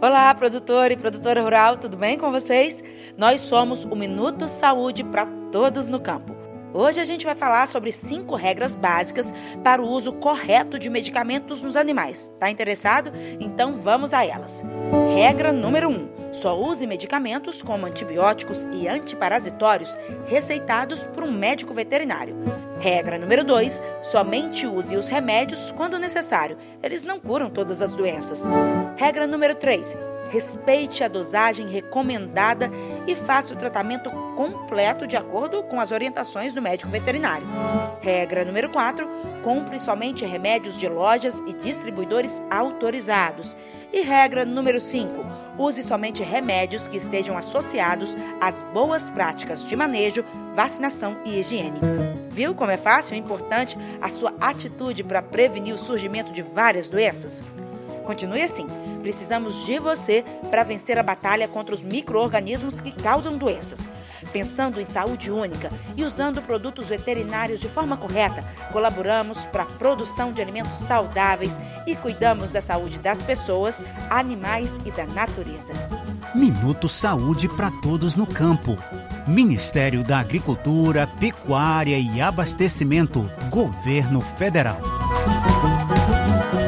Olá, produtor e produtora rural, tudo bem com vocês? Nós somos o Minuto Saúde para todos no campo. Hoje a gente vai falar sobre 5 regras básicas para o uso correto de medicamentos nos animais. Tá interessado? Então vamos a elas. Regra número 1. Só use medicamentos como antibióticos e antiparasitórios receitados por um médico veterinário. Regra número 2. Somente use os remédios quando necessário. Eles não curam todas as doenças. Regra número 3. Respeite a dosagem recomendada e faça o tratamento completo de acordo com as orientações do médico veterinário. Regra número 4. Compre somente remédios de lojas e distribuidores autorizados. E regra número 5. Use somente remédios que estejam associados às boas práticas de manejo, vacinação e higiene. Viu como é fácil e importante a sua atitude para prevenir o surgimento de várias doenças? Continue assim. Precisamos de você para vencer a batalha contra os micro-organismos que causam doenças. Pensando em saúde única e usando produtos veterinários de forma correta, colaboramos para a produção de alimentos saudáveis e cuidamos da saúde das pessoas, animais e da natureza. Minuto Saúde para todos no campo. Ministério da Agricultura, Pecuária e Abastecimento, Governo Federal.